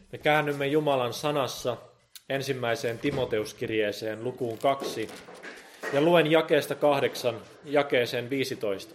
Me käännymme Jumalan sanassa ensimmäiseen Timoteuskirjeeseen lukuun 2 ja luen jakeesta 8 jakeeseen 15.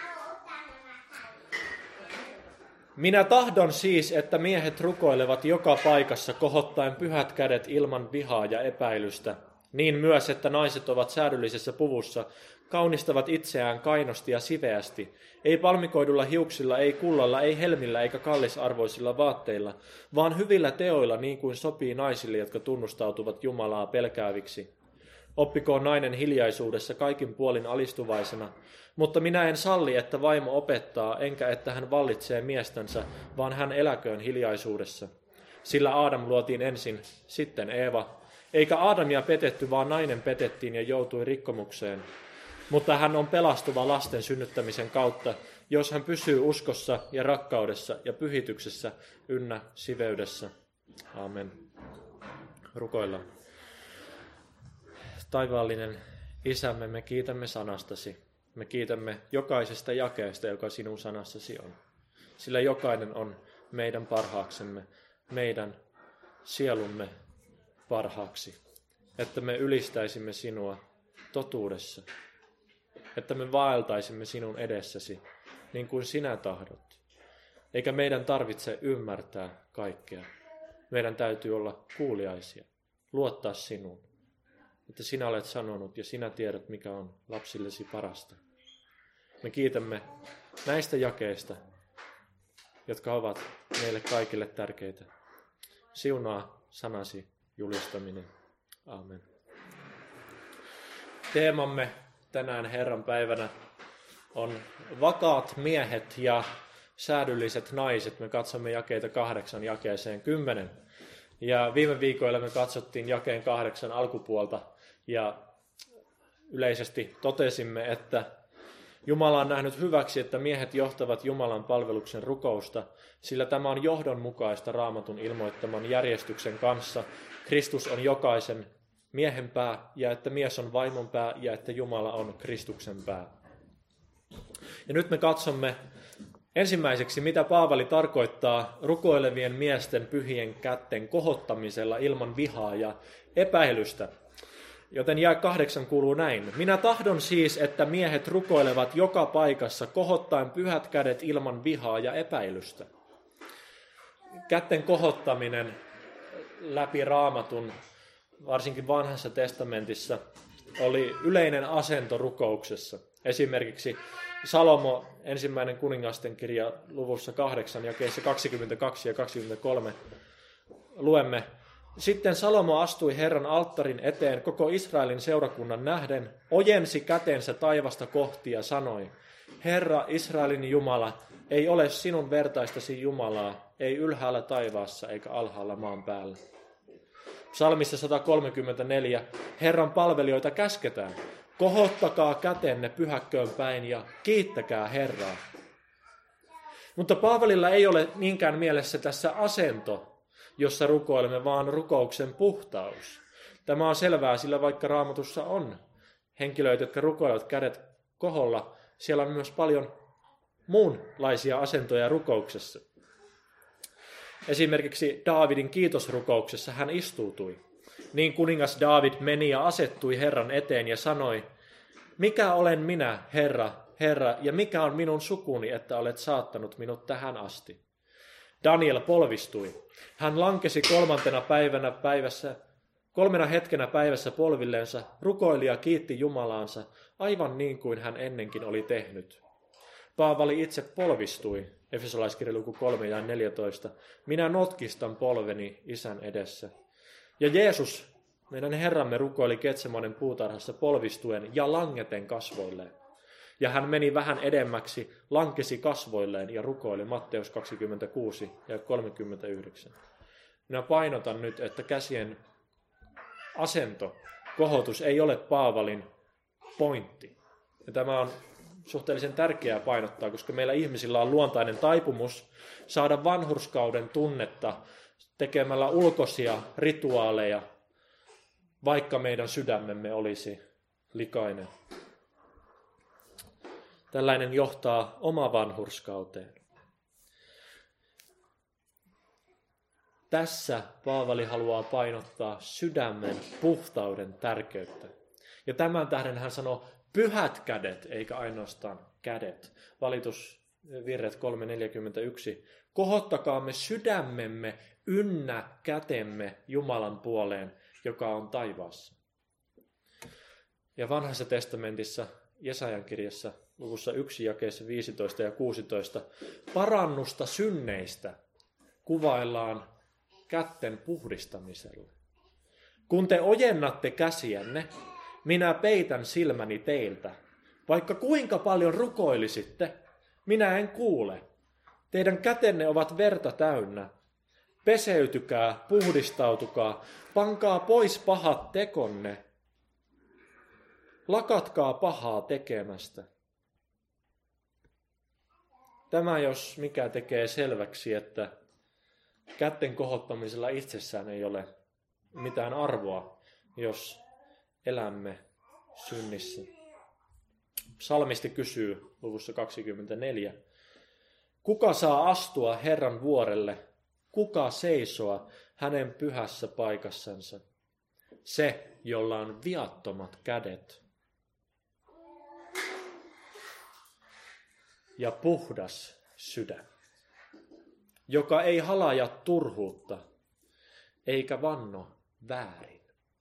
Minä tahdon siis, että miehet rukoilevat joka paikassa kohottaen pyhät kädet ilman vihaa ja epäilystä. Niin myös, että naiset ovat säädyllisessä puvussa, kaunistavat itseään kainosti ja siveästi, ei palmikoidulla hiuksilla, ei kullalla, ei helmillä eikä kallisarvoisilla vaatteilla, vaan hyvillä teoilla niin kuin sopii naisille, jotka tunnustautuvat Jumalaa pelkääviksi. Oppikoon nainen hiljaisuudessa kaikin puolin alistuvaisena, mutta minä en salli, että vaimo opettaa, enkä että hän vallitsee miestänsä, vaan hän eläköön hiljaisuudessa. Sillä Aadam luotiin ensin, sitten Eeva, eikä Aadamia petetty, vaan nainen petettiin ja joutui rikkomukseen. Mutta hän on pelastuva lasten synnyttämisen kautta, jos hän pysyy uskossa ja rakkaudessa ja pyhityksessä ynnä siveydessä. Amen. Rukoillaan. Taivaallinen Isämme, me kiitämme sanastasi. Me kiitämme jokaisesta jakeesta, joka sinun sanassasi on. Sillä jokainen on meidän parhaaksemme, meidän sielumme parhaaksi. Että me ylistäisimme sinua totuudessa. Että me vaeltaisimme sinun edessäsi, niin kuin sinä tahdot. Eikä meidän tarvitse ymmärtää kaikkea. Meidän täytyy olla kuuliaisia, luottaa sinuun. Että sinä olet sanonut ja sinä tiedät, mikä on lapsillesi parasta. Me kiitämme näistä jakeista, jotka ovat meille kaikille tärkeitä. Siunaa sanasi julistaminen. Amen. Teemamme tänään Herran päivänä on vakaat miehet ja säädylliset naiset. Me katsomme jakeita 8 jakeeseen 10. Ja viime viikoilla me katsottiin jakeen 8 alkupuolta ja yleisesti totesimme, että Jumala on nähnyt hyväksi, että miehet johtavat Jumalan palveluksen rukousta, sillä tämä on johdonmukaista Raamatun ilmoittaman järjestyksen kanssa. Kristus on jokaisen miehen pää, ja että mies on vaimon pää, ja että Jumala on Kristuksen pää. Ja nyt me katsomme ensimmäiseksi, mitä Paavali tarkoittaa rukoilevien miesten pyhien kätten kohottamisella ilman vihaa ja epäilystä. Joten jae 8 kuuluu näin. Minä tahdon siis, että miehet rukoilevat joka paikassa kohottaen pyhät kädet ilman vihaa ja epäilystä. Kätten kohottaminen läpi Raamatun, varsinkin Vanhassa testamentissa, oli yleinen asento rukouksessa. Esimerkiksi Salomo, ensimmäinen kuningasten kirja luvussa 8, jakeissa 22 ja 23, luemme: Sitten Salomo astui Herran alttarin eteen koko Israelin seurakunnan nähden, ojensi kätensä taivasta kohti ja sanoi: Herra Israelin Jumala, ei ole sinun vertaistasi Jumalaa, ei ylhäällä taivaassa eikä alhaalla maan päällä. Psalmissa 134, Herran palvelijoita käsketään: kohottakaa kätenne pyhäkköön päin ja kiittäkää Herraa. Mutta Paavalilla ei ole niinkään mielessä tässä asento, jossa rukoilemme, vaan rukouksen puhtaus. Tämä on selvää, sillä vaikka Raamatussa on henkilöitä, jotka rukoilevat kädet koholla, siellä on myös paljon muunlaisia asentoja rukouksessa. Esimerkiksi Daavidin kiitosrukouksessa hän istuutui. Niin kuningas Daavid meni ja asettui Herran eteen ja sanoi: Mikä olen minä, Herra, Herra, ja mikä on minun sukuni, että olet saattanut minut tähän asti? Daniel polvistui. Hän lankesi 3 hetkenä päivässä polvilleensa, rukoili ja kiitti Jumalaansa, aivan niin kuin hän ennenkin oli tehnyt. Paavali itse polvistui, Efesolaiskirja luku 3 ja 14. Minä notkistan polveni Isän edessä. Ja Jeesus, meidän Herramme, rukoili Getsemanen puutarhassa polvistuen ja langeten kasvoilleen. Ja hän meni vähän edemmäksi, lankesi kasvoilleen ja rukoili, Matteus 26 ja 39. Minä painotan nyt, että käsien asento, kohotus ei ole Paavalin pointti. Ja tämä on suhteellisen tärkeää painottaa, koska meillä ihmisillä on luontainen taipumus saada vanhurskauden tunnetta tekemällä ulkoisia rituaaleja, vaikka meidän sydämemme olisi likainen. Tällainen johtaa oma vanhurskauteen. tässä Paavali haluaa painottaa sydämen puhtauden tärkeyttä. Ja tämän tähden hän sanoo pyhät kädet, eikä ainoastaan kädet. Valitusvirret 3:41. Kohottakaamme sydämemme ynnä kätemme Jumalan puoleen, joka on taivaassa. Ja vanhassa testamentissa, Jesajan kirjassa, luvussa 1, jakeessa 15 ja 16, parannusta synneistä kuvaillaan kätten puhdistamisella. Kun te ojennatte käsiänne, minä peitän silmäni teiltä. Vaikka kuinka paljon rukoilisitte, minä en kuule. Teidän kätenne ovat verta täynnä. Peseytykää, puhdistautukaa, pankaa pois pahat tekonne. Lakatkaa pahaa tekemästä. Tämä jos mikä tekee selväksi, että kätten kohottamisella itsessään ei ole mitään arvoa, jos elämme synnissä. Psalmisti kysyy luvussa 24. Kuka saa astua Herran vuorelle? Kuka seisoa hänen pyhässä paikassansa? Se, jolla on viattomat kädet ja puhdas sydän, joka ei halaja turhuutta eikä vanno väärin.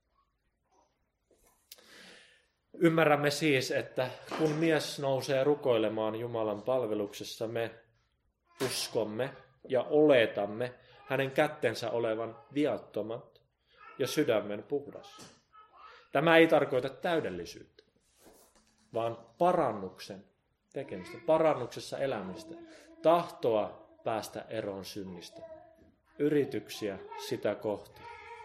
Ymmärrämme siis, että kun mies nousee rukoilemaan Jumalan palveluksessa, me uskomme ja oletamme hänen kättensä olevan viattomat ja sydämen puhdas. Tämä ei tarkoita täydellisyyttä, vaan parannuksen tekemistä, parannuksessa elämistä, tahtoa päästä eroon synnistä, yrityksiä sitä kohti.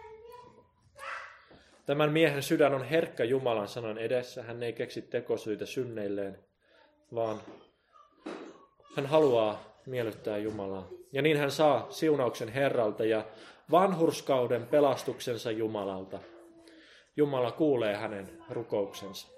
Tämän miehen sydän on herkkä Jumalan sanan edessä. Hän ei keksi tekosyitä synneilleen, vaan hän haluaa miellyttää Jumalaa. Ja niin hän saa siunauksen Herralta ja vanhurskauden pelastuksensa Jumalalta. Jumala kuulee hänen rukouksensa.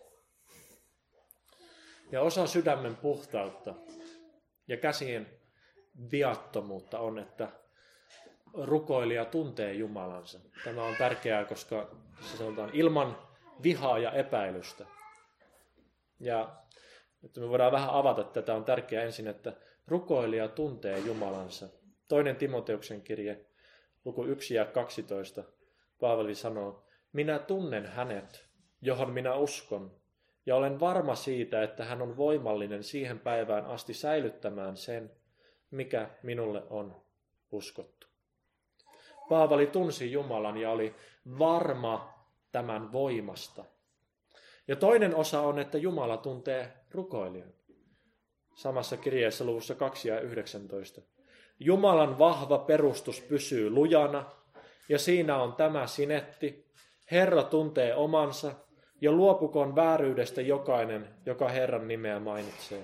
Ja osa sydämen puhtautta ja käsien viattomuutta on, että rukoilija tuntee Jumalansa. Tämä on tärkeää, koska se sanotaan ilman vihaa ja epäilystä. Ja että me voidaan vähän avata tätä, on tärkeää ensin, että rukoilija tuntee Jumalansa. 2. Timoteuksen kirje, luku 1 ja 12, Paavali sanoo, minä tunnen hänet, johon minä uskon, ja olen varma siitä, että hän on voimallinen siihen päivään asti säilyttämään sen, mikä minulle on uskottu. Paavali tunsi Jumalan ja oli varma tämän voimasta. Ja toinen osa on, että Jumala tuntee rukoilijan. Samassa kirjeessä luvussa 2 ja 19. Jumalan vahva perustus pysyy lujana, ja siinä on tämä sinetti. Herra tuntee omansa, ja luopukoon vääryydestä jokainen, joka Herran nimeä mainitsee.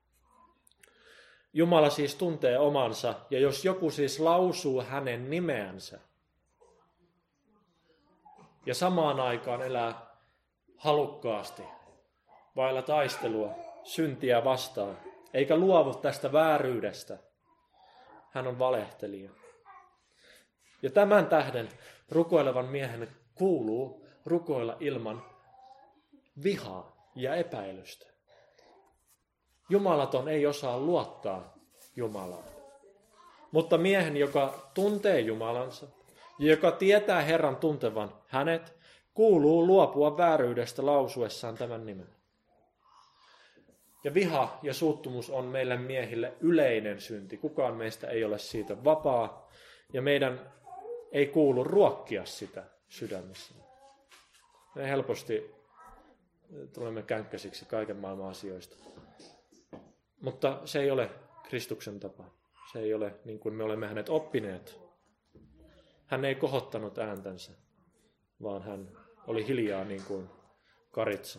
Jumala siis tuntee omansa, ja jos joku siis lausuu hänen nimeänsä, ja samaan aikaan elää halukkaasti, vailla taistelua, syntiä vastaan, eikä luovu tästä vääryydestä, hän on valehtelija. Ja tämän tähden rukoilevan miehen kuuluu rukoilla ilman vihaa ja epäilystä. Jumalaton ei osaa luottaa Jumalaan. Mutta miehen, joka tuntee Jumalansa ja joka tietää Herran tuntevan hänet, kuuluu luopua vääryydestä lausuessaan tämän nimen. Ja viha ja suuttumus on meille miehille yleinen synti. Kukaan meistä ei ole siitä vapaa ja meidän ei kuulu ruokkia sitä sydämessä. Me helposti tulemme känkkäsiksi kaiken maailman asioista. Mutta se ei ole Kristuksen tapa. Se ei ole niin kuin me olemme hänet oppineet. Hän ei kohottanut ääntänsä, vaan hän oli hiljaa niin kuin karitsa.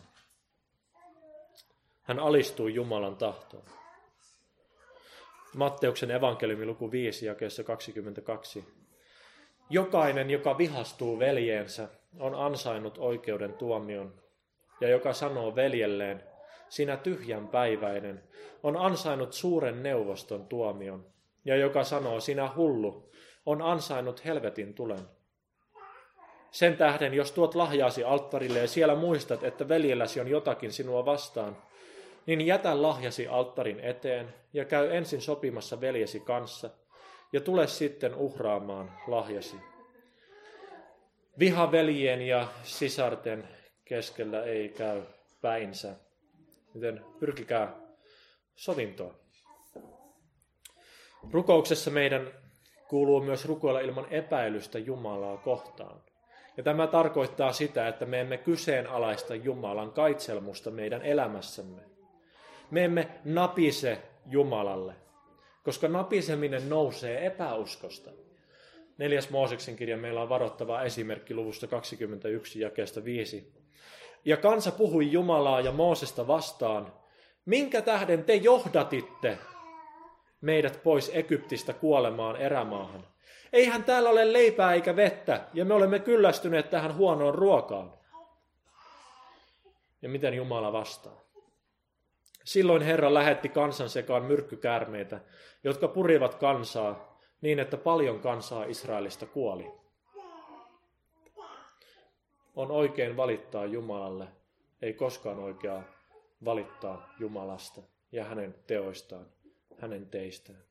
Hän alistui Jumalan tahtoon. Matteuksen evankeliumi luku 5, jakeessa 22. Jokainen, joka vihastuu veljeensä, on ansainnut oikeuden tuomion, ja joka sanoo veljelleen, sinä tyhjänpäiväinen, on ansainnut suuren neuvoston tuomion, ja joka sanoo, sinä hullu, on ansainnut helvetin tulen. Sen tähden, jos tuot lahjaasi alttarille ja siellä muistat, että veljelläsi on jotakin sinua vastaan, niin jätä lahjasi alttarin eteen ja käy ensin sopimassa veljesi kanssa ja tule sitten uhraamaan lahjasi. Viha veljien ja sisarten keskellä ei käy päinsä, joten pyrkikää sovintoon. Rukouksessa meidän kuuluu myös rukoilla ilman epäilystä Jumalaa kohtaan. Ja tämä tarkoittaa sitä, että me emme kyseenalaista Jumalan kaitselmusta meidän elämässämme. Me emme napise Jumalalle, koska napiseminen nousee epäuskosta. 4. Mooseksen kirja meillä on varoittava esimerkki luvusta 21 jakeesta 5. Ja kansa puhui Jumalaa ja Moosesta vastaan, minkä tähden te johdatitte meidät pois Egyptistä kuolemaan erämaahan? Eihän täällä ole leipää eikä vettä, ja me olemme kyllästyneet tähän huonoon ruokaan. Ja miten Jumala vastaa? Silloin Herra lähetti kansan sekaan myrkkykäärmeitä, jotka purivat kansaa niin, että paljon kansaa Israelista kuoli. On oikein valittaa Jumalalle, ei koskaan oikeaa valittaa Jumalasta ja hänen teoistaan, hänen teistään.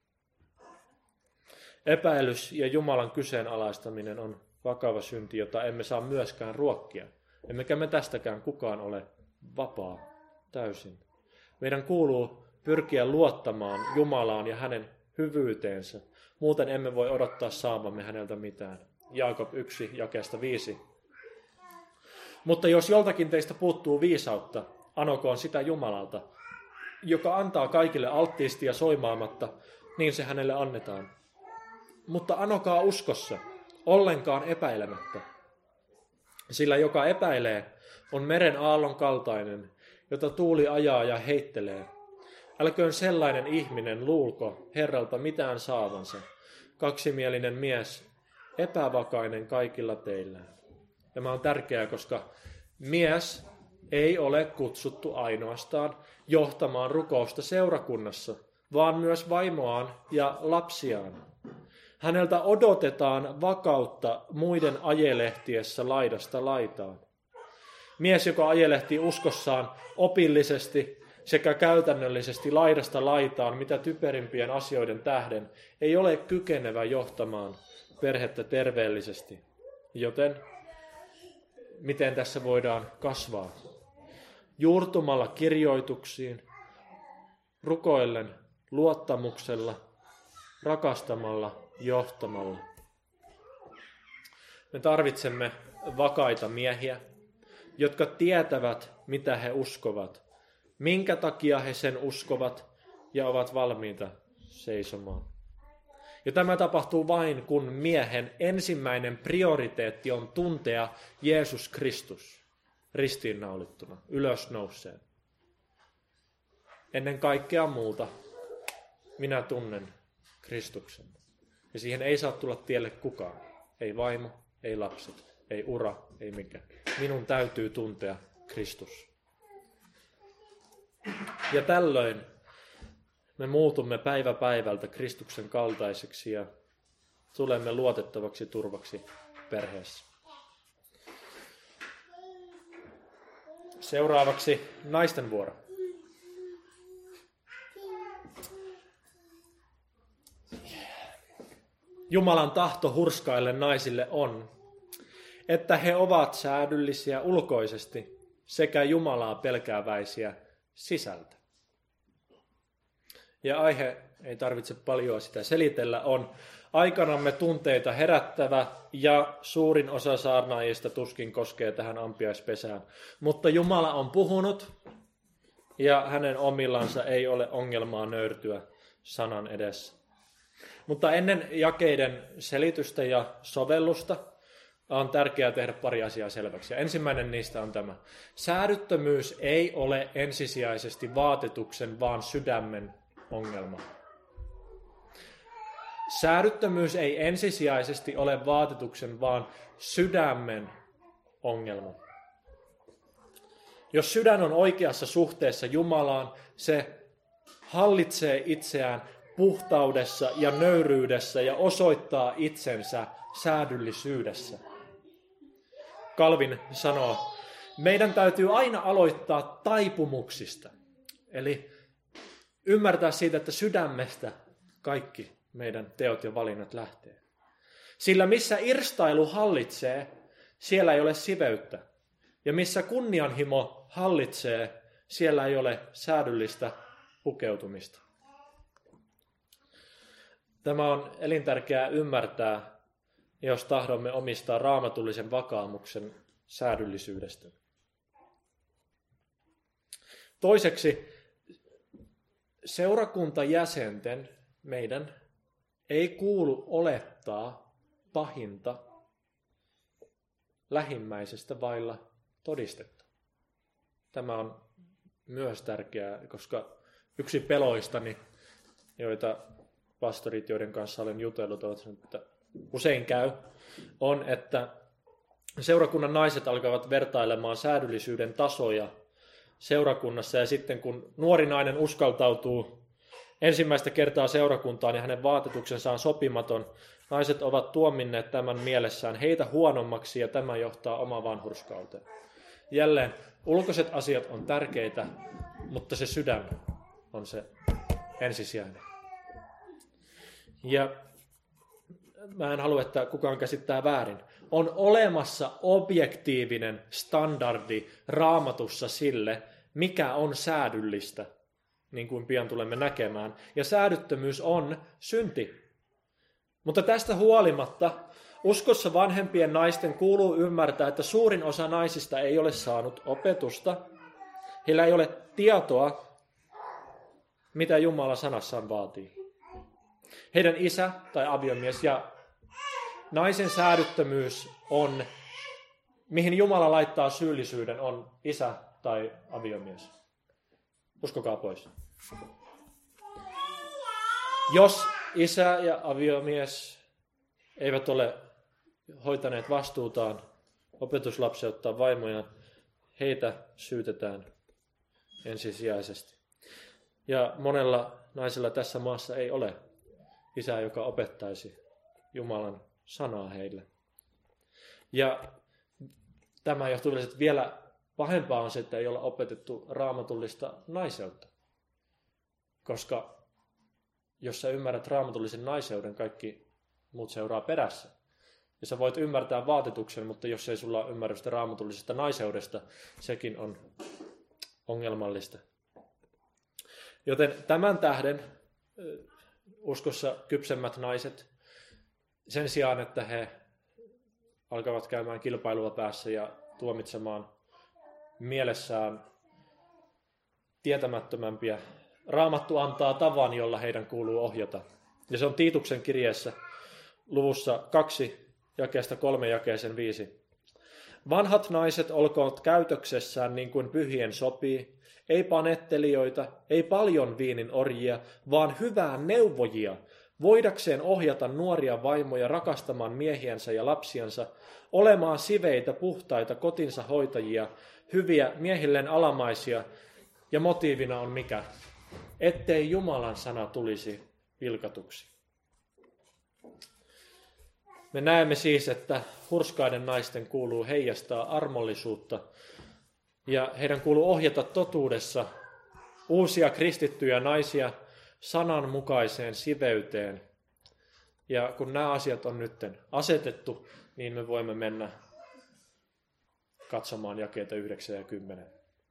Epäilys ja Jumalan kyseenalaistaminen on vakava synti, jota emme saa myöskään ruokkia. Emmekä me tästäkään kukaan ole vapaa täysin. Meidän kuuluu pyrkiä luottamaan Jumalaan ja hänen hyvyyteensä. Muuten emme voi odottaa saamamme häneltä mitään. Jaakob 1, jakeesta 5. Mutta jos joltakin teistä puuttuu viisautta, anokoon sitä Jumalalta, joka antaa kaikille alttiisti ja soimaamatta, niin se hänelle annetaan. Mutta anokaa uskossa, ollenkaan epäilemättä. Sillä joka epäilee, on meren aallon kaltainen, jota tuuli ajaa ja heittelee. Älköön sellainen ihminen luulko Herralta mitään saavansa, kaksimielinen mies, epävakainen kaikilla teillään. Tämä on tärkeää, koska mies ei ole kutsuttu ainoastaan johtamaan rukousta seurakunnassa, vaan myös vaimoaan ja lapsiaan. Häneltä odotetaan vakautta muiden ajelehtiessä laidasta laitaan. Mies, joka ajelehtii uskossaan opillisesti sekä käytännöllisesti laidasta laitaan mitä typerimpien asioiden tähden, ei ole kykenevä johtamaan perhettä terveellisesti. Joten miten tässä voidaan kasvaa? Juurtumalla kirjoituksiin, rukoillen luottamuksella, rakastamalla, johtamalla. Me tarvitsemme vakaita miehiä, jotka tietävät, mitä he uskovat, minkä takia he sen uskovat ja ovat valmiita seisomaan. Ja tämä tapahtuu vain, kun miehen ensimmäinen prioriteetti on tuntea Jeesus Kristus ristiinnaulittuna, ylösnouseen. Ennen kaikkea muuta minä tunnen Kristuksen. Ja siihen ei saa tulla tielle kukaan. Ei vaimo, ei lapset, ei ura, ei mikään. Minun täytyy tuntea Kristus. Ja tällöin me muutumme päivä päivältä Kristuksen kaltaiseksi ja tulemme luotettavaksi turvaksi perheessä. Seuraavaksi naisten vuoro. Jumalan tahto hurskaille naisille on, että he ovat säädyllisiä ulkoisesti sekä Jumalaa pelkääväisiä sisältä. Ja aihe, ei tarvitse paljon sitä selitellä, on aikanamme tunteita herättävä ja suurin osa saarnaajista tuskin koskee tähän ampiaispesään. Mutta Jumala on puhunut ja hänen omillansa ei ole ongelmaa nöyrtyä sanan edessä. Mutta ennen jakeiden selitystä ja sovellusta on tärkeää tehdä pari asiaa selväksi. Ja ensimmäinen niistä on tämä. Säädyttömyys ei ole ensisijaisesti vaatetuksen, vaan sydämen ongelma. Säädyttömyys ei ensisijaisesti ole vaatetuksen, vaan sydämen ongelma. Jos sydän on oikeassa suhteessa Jumalaan, se hallitsee itseään puhtaudessa ja nöyryydessä ja osoittaa itsensä säädyllisyydessä. Calvin sanoo, meidän täytyy aina aloittaa taipumuksista. Eli ymmärtää siitä, että sydämestä kaikki meidän teot ja valinnat lähtee. Sillä missä irstailu hallitsee, siellä ei ole siveyttä. Ja missä kunnianhimo hallitsee, siellä ei ole säädyllistä pukeutumista. Tämä on elintärkeää ymmärtää, jos tahdomme omistaa raamatullisen vakaumuksen säädyllisyydestä. Toiseksi, seurakuntajäsenten meidän ei kuulu olettaa pahinta lähimmäisestä vailla todistetta. Tämä on myös tärkeää, koska yksi peloistani, joita pastorit, joiden kanssa olen jutellut, ovat sanoneet, että usein käy, on, että seurakunnan naiset alkavat vertailemaan säädyllisyyden tasoja seurakunnassa, ja sitten kun nuori nainen uskaltautuu ensimmäistä kertaa seurakuntaan ja hänen vaatetuksensa on sopimaton, naiset ovat tuominneet tämän mielessään heitä huonommaksi, ja tämä johtaa omaan vanhurskauteen. Jälleen, ulkoiset asiat on tärkeitä, mutta se sydän on se ensisijainen. Ja mä en halua, että kukaan käsittää väärin. On olemassa objektiivinen standardi Raamatussa sille, mikä on säädyllistä, niin kuin pian tulemme näkemään. Ja säädyttömyys on synti. Mutta tästä huolimatta uskossa vanhempien naisten kuuluu ymmärtää, että suurin osa naisista ei ole saanut opetusta. Heillä ei ole tietoa, mitä Jumala sanassaan vaatii. Heidän isä tai aviomies ja naisen säädyttömyys on, mihin Jumala laittaa syyllisyyden, on isä tai aviomies. Uskokaa pois. Jos isä ja aviomies eivät ole hoitaneet vastuutaan opetuslapseuttaa vaimoja, heitä syytetään ensisijaisesti. Ja monella naisella tässä maassa ei ole isää, joka opettaisi Jumalan sanaa heille. Ja tämä johtuu vielä, että vielä pahempaa on se, että ei ole opetettu raamatullista naiseutta. Koska jos sä ymmärrät raamatullisen naiseuden, kaikki muut seuraa perässä. Ja sä voit ymmärtää vaatetuksen, mutta jos ei sulla ole ymmärrystä raamatullisesta naiseudesta, sekin on ongelmallista. Joten tämän tähden uskossa kypsemmät naiset, sen sijaan, että he alkavat käymään kilpailua päässä ja tuomitsemaan mielessään tietämättömämpiä, Raamattu antaa tavan, jolla heidän kuuluu ohjata. Ja se on Tiituksen kirjeessä luvussa 2, jakeesta 3 jakeeseen 5. Vanhat naiset olkoot käytöksessään niin kuin pyhien sopii, ei panettelijoita, ei paljon viinin orjia, vaan hyvää neuvojia, voidakseen ohjata nuoria vaimoja rakastamaan miehiänsä ja lapsiansa, olemaan siveitä, puhtaita, kotinsa hoitajia, hyviä, miehilleen alamaisia, ja motiivina on mikä? Ettei Jumalan sana tulisi pilkatuksi. Me näemme siis, että hurskaiden naisten kuuluu heijastaa armollisuutta, ja heidän kuuluu ohjata totuudessa uusia kristittyjä naisia sananmukaiseen siveyteen. Ja kun nämä asiat on nyt asetettu, niin me voimme mennä katsomaan jakeita 9 ja 10.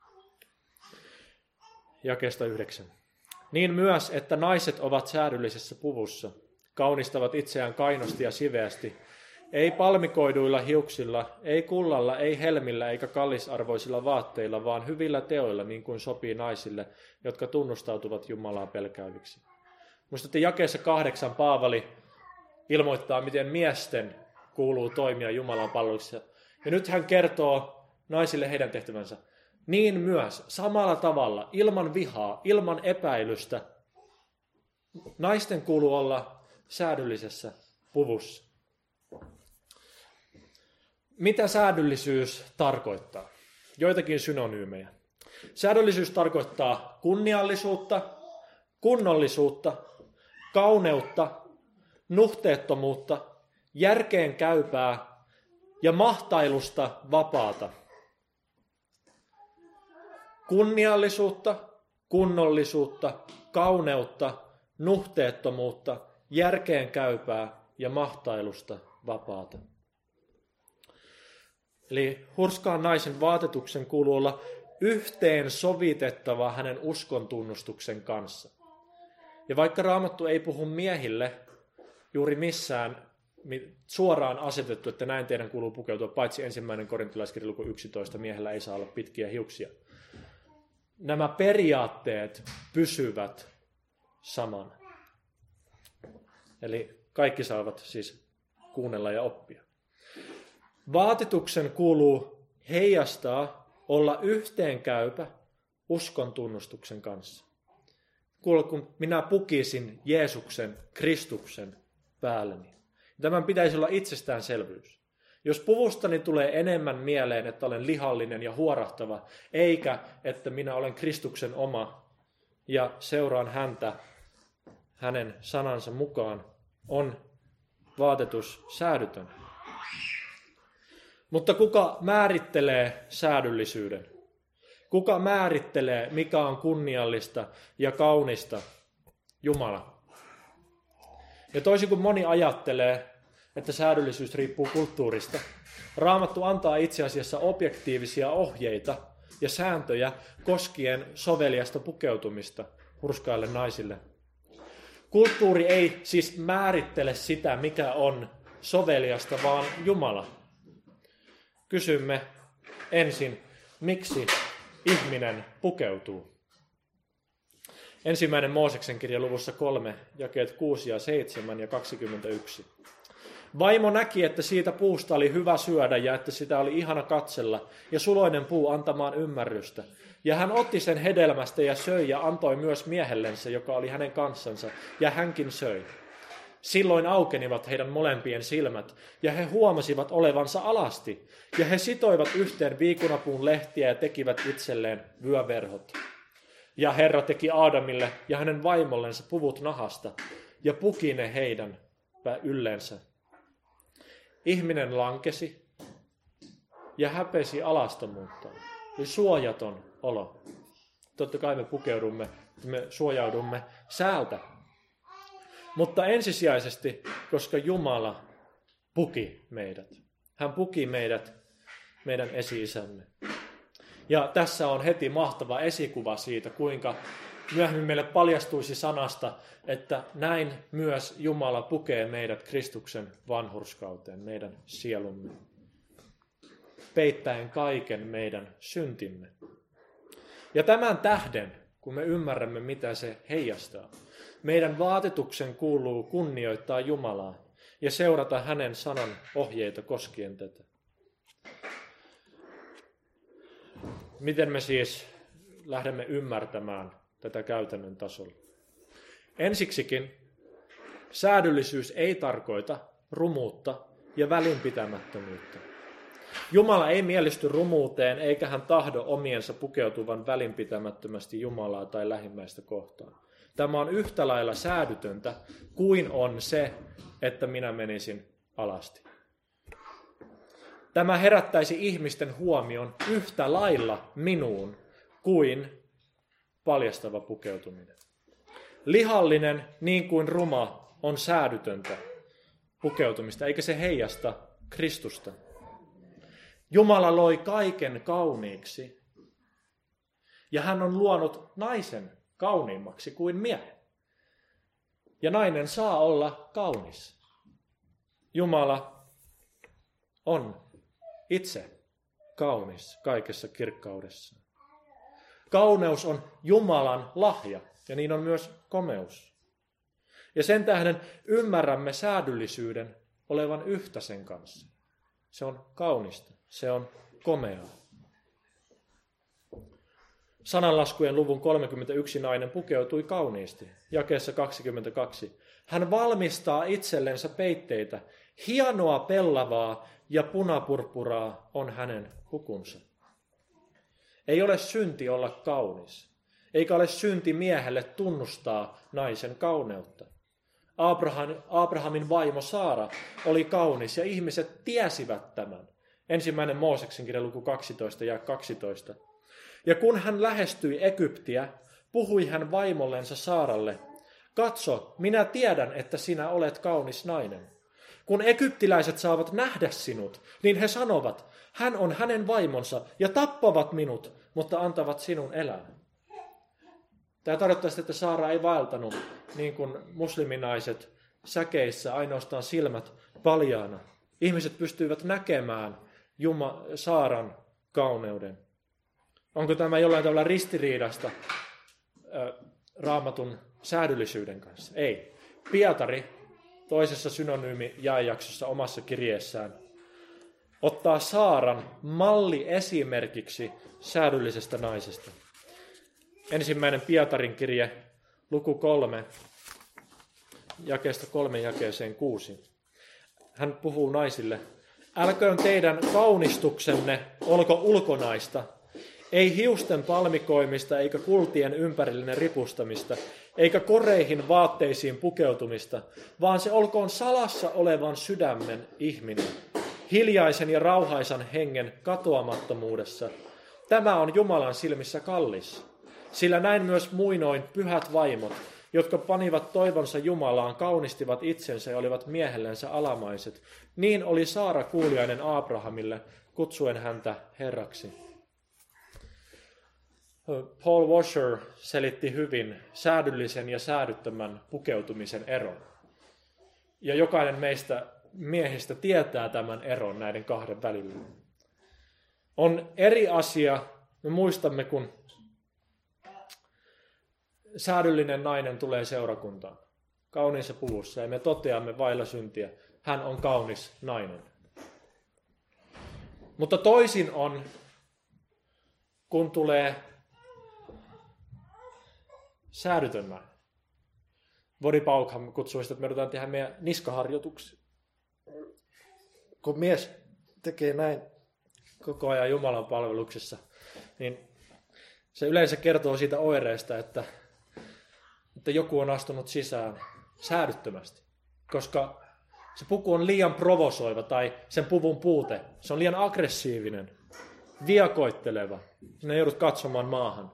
Jakeesta 9. Niin myös, että naiset ovat säädyllisessä puvussa, kaunistavat itseään kainosti ja siveästi, ei palmikoiduilla hiuksilla, ei kullalla, ei helmillä eikä kallisarvoisilla vaatteilla, vaan hyvillä teoilla, niin kuin sopii naisille, jotka tunnustautuvat Jumalaa pelkääviksi. Muistatte jakeessa 8 Paavali ilmoittaa, miten miesten kuuluu toimia Jumalan palveluksessa. Ja nyt hän kertoo naisille heidän tehtävänsä. Niin myös samalla tavalla, ilman vihaa, ilman epäilystä, naisten kuuluu olla säädyllisessä puvussa. Mitä säädyllisyys tarkoittaa? Joitakin synonyymejä. Säädyllisyys tarkoittaa kunniallisuutta, kunnollisuutta, kauneutta, nuhteettomuutta, järkeen käypää ja mahtailusta vapaata. Kunniallisuutta, kunnollisuutta, kauneutta, nuhteettomuutta, järkeen käypää ja mahtailusta vapaata. Eli hurskaan naisen vaatetuksen kuuluu olla yhteen sovitettava hänen uskon tunnustuksen kanssa. Ja vaikka Raamattu ei puhu miehille juuri missään suoraan asetettu, että näin teidän kuuluu pukeutua, paitsi 1. Korintilaiskirja luku 11, miehellä ei saa olla pitkiä hiuksia. Nämä periaatteet pysyvät samana. Eli kaikki saavat siis kuunnella ja oppia. Vaatetuksen kuuluu heijastaa, olla yhteenkäypä uskon tunnustuksen kanssa. Kuule, kun minä pukisin Jeesuksen, Kristuksen päälleni. Tämän pitäisi olla itsestäänselvyys. Jos puvustani tulee enemmän mieleen, että olen lihallinen ja huorahtava, eikä että minä olen Kristuksen oma ja seuraan häntä hänen sanansa mukaan, on vaatetus säädytön. Mutta kuka määrittelee säädyllisyyden? Kuka määrittelee, mikä on kunniallista ja kaunista? Jumala. Ja toisin kuin moni ajattelee, että säädyllisyys riippuu kulttuurista, Raamattu antaa itse asiassa objektiivisia ohjeita ja sääntöjä koskien soveliasta pukeutumista hurskaille naisille. Kulttuuri ei siis määrittele sitä, mikä on soveliasta, vaan Jumala. Kysymme ensin, miksi ihminen pukeutuu. 1. Mooseksen kirja luvussa 3, jakeet 6 ja 7 ja 21. Vaimo näki, että siitä puusta oli hyvä syödä ja että sitä oli ihana katsella ja suloinen puu antamaan ymmärrystä. Ja hän otti sen hedelmästä ja söi ja antoi myös miehellensä, joka oli hänen kanssansa, ja hänkin söi. Silloin aukenivat heidän molempien silmät, ja he huomasivat olevansa alasti, ja he sitoivat yhteen viikunapuun lehtiä ja tekivät itselleen vyöverhot. Ja Herra teki Aadamille ja hänen vaimollensa puvut nahasta, ja puki ne heidän ylleensä. Ihminen lankesi ja häpesi alastomuuttaan. Eli suojaton olo. Totta kai me pukeudumme, me suojaudumme säältä. Mutta ensisijaisesti, koska Jumala puki meidät. Hän puki meidät, meidän esi-isämme. Ja tässä on heti mahtava esikuva siitä, kuinka myöhemmin meille paljastuisi sanasta, että näin myös Jumala pukee meidät Kristuksen vanhurskauteen, meidän sielumme, peittäen kaiken meidän syntimme. Ja tämän tähden, kun me ymmärrämme, mitä se heijastaa, meidän vaatetuksen kuuluu kunnioittaa Jumalaa ja seurata hänen sanan ohjeita koskien tätä. Miten me siis lähdemme ymmärtämään tätä käytännön tasolla? Ensiksikin säädyllisyys ei tarkoita rumuutta ja välinpitämättömyyttä. Jumala ei mielisty rumuuteen, eikä hän tahdo omiensa pukeutuvan välinpitämättömästi Jumalaa tai lähimmäistä kohtaan. Tämä on yhtä lailla säädytöntä kuin on se, että minä menisin alasti. Tämä herättäisi ihmisten huomion yhtä lailla minuun kuin paljastava pukeutuminen. Lihallinen niin kuin ruma on säädytöntä pukeutumista, eikä se heijasta Kristusta. Jumala loi kaiken kauniiksi ja hän on luonut naisen kauniimmaksi kuin miehen. Ja nainen saa olla kaunis. Jumala on itse kaunis kaikessa kirkkaudessaan. Kauneus on Jumalan lahja ja niin on myös komeus. Ja sen tähden ymmärrämme säädyllisyyden olevan yhtä sen kanssa. Se on kaunista, se on komeaa. Sananlaskujen luvun 31 nainen pukeutui kauniisti. Jakeessa 22. Hän valmistaa itsellensä peitteitä. Hienoa pellavaa ja punapurpuraa on hänen pukunsa. Ei ole synti olla kaunis. Eikä ole synti miehelle tunnustaa naisen kauneutta. Abrahamin vaimo Saara oli kaunis ja ihmiset tiesivät tämän. 1. Mooseksen kirja luku 12 ja 12. Ja kun hän lähestyi Egyptiä, puhui hän vaimollensa Saaralle, katso, minä tiedän, että sinä olet kaunis nainen. Kun egyptiläiset saavat nähdä sinut, niin he sanovat, hän on hänen vaimonsa ja tappavat minut, mutta antavat sinun elää. Tämä tarkoittaa sitä, että Saara ei vaeltanut niin kuin musliminaiset säkeissä, ainoastaan silmät paljaana. Ihmiset pystyivät näkemään Saaran kauneuden. Onko tämä jollain tavalla ristiriidasta Raamatun säädyllisyyden kanssa? Ei. Pietari toisessa synonyymi-jaejaksossa omassa kirjeessään ottaa Saaran malli esimerkiksi säädyllisestä naisesta. 1. Pietarin kirje, luku 3, jakeesta 3 jakeeseen 6. Hän puhuu naisille, älköön teidän kaunistuksenne olko ulkonaista, ei hiusten palmikoimista eikä kultien ympärillinen ripustamista, eikä koreihin vaatteisiin pukeutumista, vaan se olkoon salassa olevan sydämen ihminen, hiljaisen ja rauhaisan hengen katoamattomuudessa. Tämä on Jumalan silmissä kallis, sillä näin myös muinoin pyhät vaimot, jotka panivat toivonsa Jumalaan, kaunistivat itsensä ja olivat miehellensä alamaiset. Niin oli Saara kuuliainen Abrahamille, kutsuen häntä herraksi. Paul Washer selitti hyvin säädyllisen ja säädyttömän pukeutumisen eron. Ja jokainen meistä miehistä tietää tämän eron näiden kahden välillä. On eri asia, me muistamme, kun säädyllinen nainen tulee seurakuntaan kauniissa puvussa ja me toteamme vailla syntiä, hän on kaunis nainen. Mutta toisin on, kun tulee säädytön nainen. Body Paukham kutsui sitä, että me yritetään tehdä meidän niskaharjoituksia. Kun mies tekee näin koko ajan Jumalan palveluksessa, niin se yleensä kertoo siitä oireesta, että joku on astunut sisään säädyttömästi, koska se puku on liian provosoiva tai sen puvun puute. Se on liian aggressiivinen, viekoitteleva. Sinä joudut katsomaan maahan.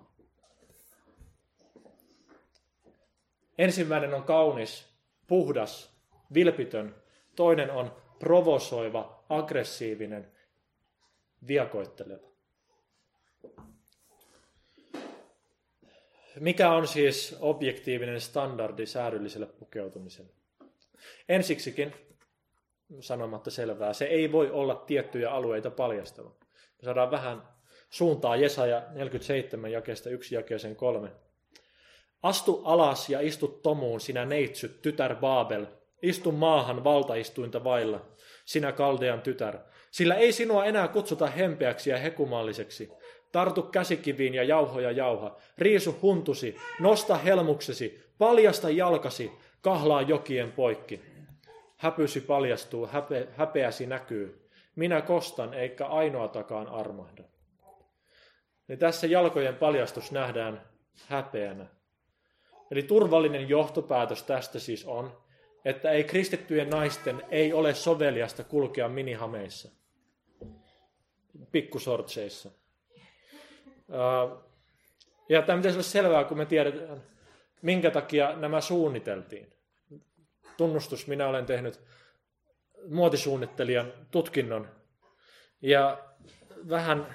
Ensimmäinen on kaunis, puhdas, vilpitön. Toinen on provosoiva, aggressiivinen, viekoitteleva. Mikä on siis objektiivinen standardi säädylliselle pukeutumiselle? Ensiksikin, sanomatta selvää, se ei voi olla tiettyjä alueita paljastava. Me saadaan vähän suuntaa Jesaja 47 jakeesta 1 jakeeseen 3. Astu alas ja istu tomuun, sinä neitsyt, tytär Baabel. Istu maahan valtaistuinta vailla, sinä Kaldean tytär. Sillä ei sinua enää kutsuta hempeäksi ja hekumalliseksi. Tartu käsikiviin ja jauha. Riisu huntusi, nosta helmuksesi, paljasta jalkasi, kahlaa jokien poikki. Häpysi paljastuu, häpeäsi näkyy. Minä kostan, eikä ainoatakaan armahda. Niin tässä jalkojen paljastus nähdään häpeänä. Eli turvallinen johtopäätös tästä siis on, että ei kristittyjen naisten ei ole soveliasta kulkea minihameissa, pikkusortseissa. Ja tämä pitäisi olla selvää, kun me tiedetään, minkä takia nämä suunniteltiin. Tunnustus, minä olen tehnyt muotisuunnittelijan tutkinnon ja vähän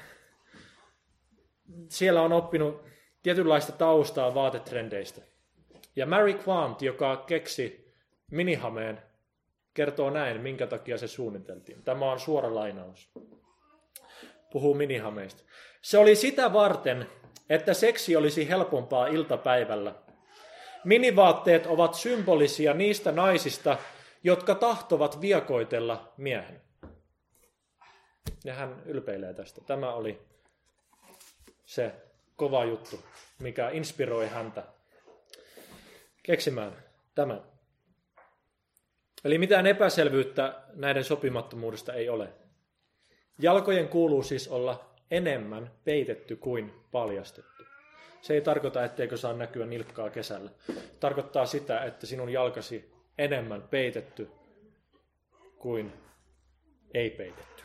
siellä on oppinut tietynlaista taustaa vaatetrendeistä. Ja Mary Quant, joka keksi minihameen, kertoo näin, minkä takia se suunniteltiin. Tämä on suora lainaus. Puhuu minihameista. Se oli sitä varten, että seksi olisi helpompaa iltapäivällä. Minivaatteet ovat symbolisia niistä naisista, jotka tahtovat viekoitella miehen. Ja hän ylpeilee tästä. Tämä oli se kova juttu, mikä inspiroi häntä keksimään tämän. Eli mitään epäselvyyttä näiden sopimattomuudesta ei ole. Jalkojen kuuluu siis olla enemmän peitetty kuin paljastettu. Se ei tarkoita, etteikö saa näkyä nilkkaa kesällä. Tarkoittaa sitä, että sinun jalkasi enemmän peitetty kuin ei peitetty.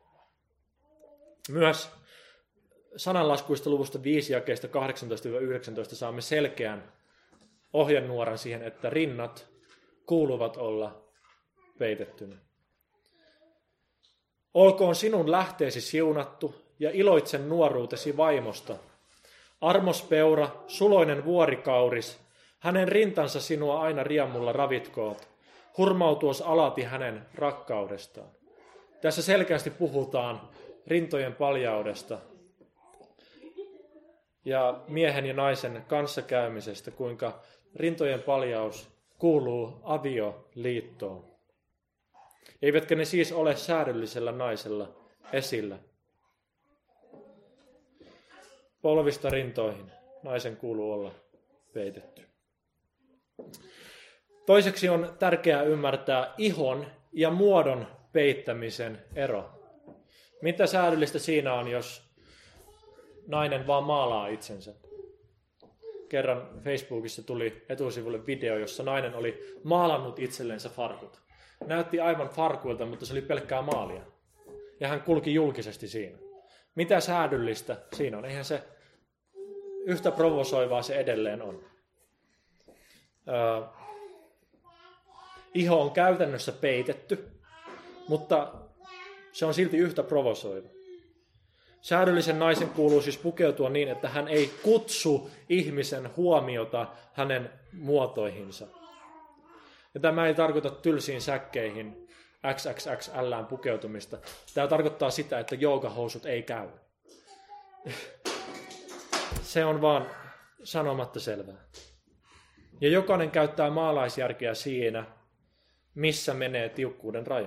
Myös sananlaskuista luvusta 5 jakeista 18-19 saamme selkeän ohjenuoran siihen, että rinnat kuuluvat olla peitettynä. Olkoon sinun lähteesi siunattu ja iloitsen nuoruutesi vaimosta. Armospeura, suloinen vuorikauris, hänen rintansa sinua aina riemulla ravitkoot, hurmautuos alati hänen rakkaudestaan. Tässä selkeästi puhutaan rintojen paljaudesta ja miehen ja naisen kanssakäymisestä, kuinka rintojen paljaus kuuluu avioliittoon. Eivätkä ne siis ole säädyllisellä naisella esillä. Polvista rintoihin naisen kuuluu olla peitetty. Toiseksi on tärkeää ymmärtää ihon ja muodon peittämisen ero. Mitä säädyllistä siinä on, jos nainen vaan maalaa itsensä? Kerran Facebookissa tuli etusivulle video, jossa nainen oli maalannut itsellensä farkut. Näytti aivan farkuilta, mutta se oli pelkkää maalia. Ja hän kulki julkisesti siinä. Mitä säädyllistä siinä on? Eihän se yhtä provosoivaa se edelleen on. Iho on käytännössä peitetty, mutta se on silti yhtä provosoiva. Säädyllisen naisen kuuluu siis pukeutua niin, että hän ei kutsu ihmisen huomiota hänen muotoihinsa. Ja tämä ei tarkoita tylsiin säkkeihin XXXL:ään pukeutumista. Tämä tarkoittaa sitä, että joogahousut ei käy. Se on vaan sanomatta selvää. Ja jokainen käyttää maalaisjärkeä siinä, missä menee tiukkuuden raja.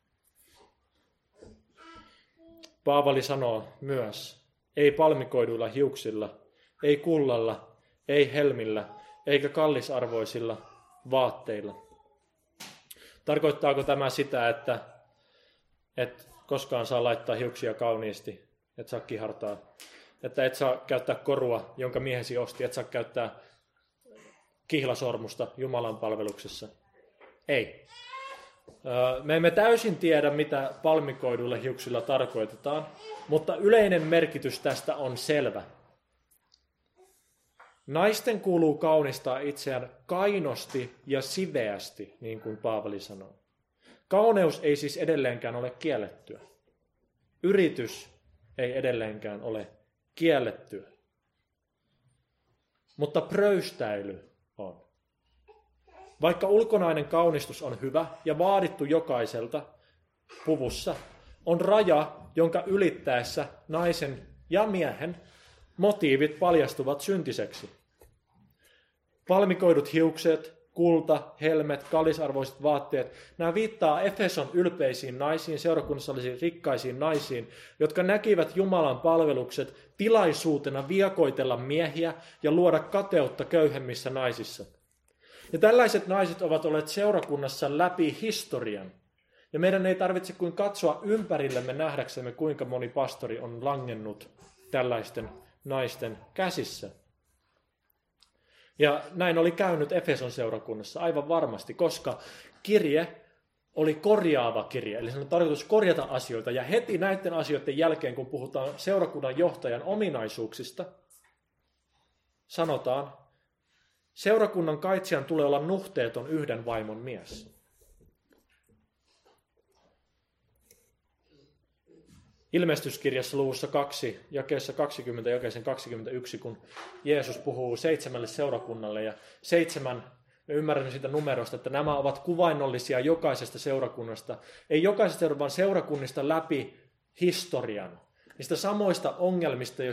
Paavali sanoo myös, ei palmikoiduilla hiuksilla, ei kullalla, ei helmillä, eikä kallisarvoisilla vaatteilla. Tarkoittaako tämä sitä, että et koskaan saa laittaa hiuksia kauniisti, et saa kihartaa, että et saa käyttää korua, jonka miehesi osti, et saa käyttää kihlasormusta Jumalan palveluksessa? Ei. Me emme täysin tiedä, mitä palmikoiduilla hiuksilla tarkoitetaan, mutta yleinen merkitys tästä on selvä. Naisten kuuluu kaunistaa itseään kainosti ja siveästi, niin kuin Paavali sanoo. Kauneus ei siis edelleenkään ole kiellettyä. Yritys ei edelleenkään ole kiellettyä. Mutta pröystäily on. Vaikka ulkonainen kaunistus on hyvä ja vaadittu jokaiselta puvussa, on raja, jonka ylittäessä naisen ja miehen motiivit paljastuvat syntiseksi. Palmikoidut hiukset, kulta, helmet, kallisarvoiset vaatteet, nämä viittaa Efeson ylpeisiin naisiin, seurakunnassa olisi rikkaisiin naisiin, jotka näkivät Jumalan palvelukset tilaisuutena viekoitella miehiä ja luoda kateutta köyhemmissä naisissa. Ja tällaiset naiset ovat olleet seurakunnassa läpi historian. Ja meidän ei tarvitse kuin katsoa ympärillemme nähdäksemme, kuinka moni pastori on langennut tällaisten naisten käsissä. Ja näin oli käynyt Efeson seurakunnassa aivan varmasti, koska kirje oli korjaava kirje. Eli se on tarkoitus korjata asioita. Ja heti näiden asioiden jälkeen, kun puhutaan seurakunnan johtajan ominaisuuksista, sanotaan, seurakunnan kaitsijan tulee olla nuhteeton yhden vaimon mies. Ilmestyskirjassa luvussa 2, jakeessa 20 ja jakeeseen 21, kun Jeesus puhuu 7 seurakunnalle ja 7, me ymmärrämme siitä numerosta, että nämä ovat kuvainnollisia jokaisesta seurakunnasta. Ei jokaisesta, vaan seurakunnista läpi historian. Niistä samoista ongelmista,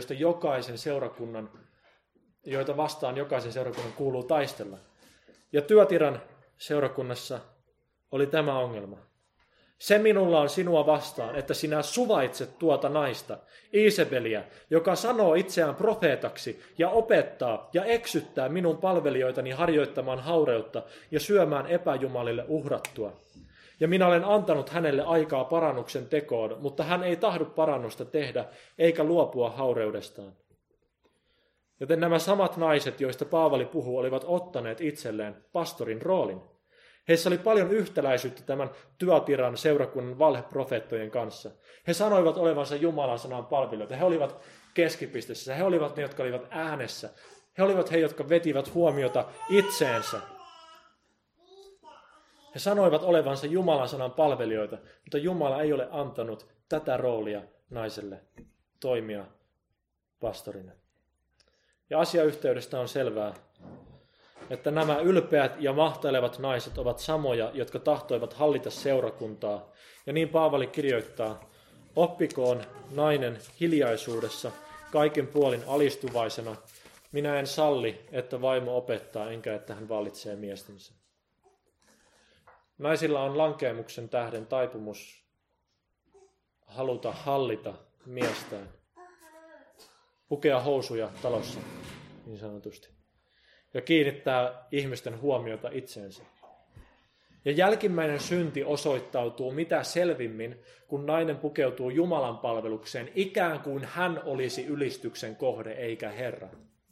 joita vastaan jokaisen seurakunnan kuuluu taistella. Ja Työtiran seurakunnassa oli tämä ongelma. Se minulla on sinua vastaan, että sinä suvaitset tuota naista, Iisebeliä, joka sanoo itseään profeetaksi ja opettaa ja eksyttää minun palvelijoitani harjoittamaan haureutta ja syömään epäjumalille uhrattua. Ja minä olen antanut hänelle aikaa parannuksen tekoon, mutta hän ei tahdo parannusta tehdä eikä luopua haureudestaan. Joten nämä samat naiset, joista Paavali puhuu, olivat ottaneet itselleen pastorin roolin. Heissä oli paljon yhtäläisyyttä tämän Thyatiran seurakunnan valheprofeettojen kanssa. He sanoivat olevansa Jumalan sanan palvelijoita. He olivat keskipisteessä. He olivat ne, jotka olivat äänessä. He olivat he, jotka vetivät huomiota itseensä. He sanoivat olevansa Jumalan sanan palvelijoita, mutta Jumala ei ole antanut tätä roolia naiselle toimia pastorina. Ja asiayhteydestä on selvää, että nämä ylpeät ja mahtailevat naiset ovat samoja, jotka tahtoivat hallita seurakuntaa. Ja niin Paavali kirjoittaa, oppikoon nainen hiljaisuudessa, kaiken puolin alistuvaisena. Minä en salli, että vaimo opettaa, enkä että hän vallitsee miestensä. Naisilla on lankeemuksen tähden taipumus haluta hallita miestään. Pukea housuja talossa, niin sanotusti. Ja kiinnittää ihmisten huomiota itseensä. Ja jälkimmäinen synti osoittautuu mitä selvimmin, kun nainen pukeutuu Jumalan palvelukseen, ikään kuin hän olisi ylistyksen kohde eikä Herra.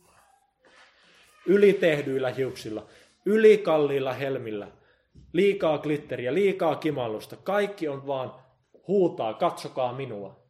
Ylitehdyillä hiuksilla, ylikalliilla helmillä, liikaa glitteriä, liikaa kimallusta. Kaikki on vaan huutaa, katsokaa minua.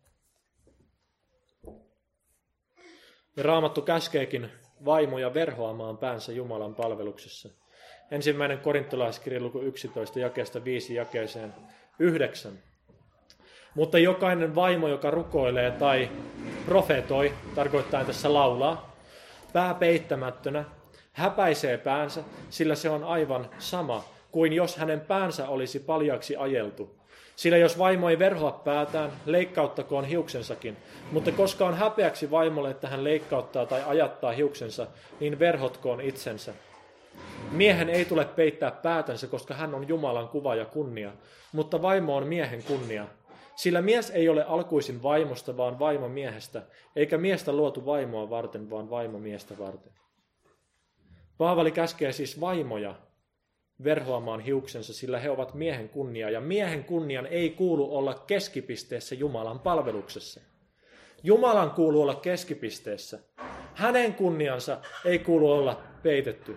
Ja Raamattu käskeekin vaimoja verhoamaan päänsä Jumalan palveluksessa. 1. Korintolaiskirja luku 11, jakeesta 5 jakeeseen 9. Mutta jokainen vaimo, joka rukoilee tai profetoi, tarkoittaa tässä laulaa, pää peittämättönä, häpäisee päänsä, sillä se on aivan sama kuin jos hänen päänsä olisi paljaaksi ajeltu. Sillä jos vaimo ei verhoa päätään, leikkauttakoon hiuksensakin, mutta koska on häpeäksi vaimolle, että hän leikkauttaa tai ajattaa hiuksensa, niin verhotkoon itsensä. Miehen ei tule peittää päätänsä, koska hän on Jumalan kuva ja kunnia, mutta vaimo on miehen kunnia. Sillä mies ei ole alkuisin vaimosta, vaan vaimo miehestä, eikä miestä luotu vaimoa varten, vaan vaimo miestä varten. Paavali käskee siis vaimoja verhoamaan hiuksensa, sillä he ovat miehen kunnia, ja miehen kunnian ei kuulu olla keskipisteessä Jumalan palveluksessa. Jumalan kuuluu olla keskipisteessä. Hänen kunniansa ei kuulu olla peitetty.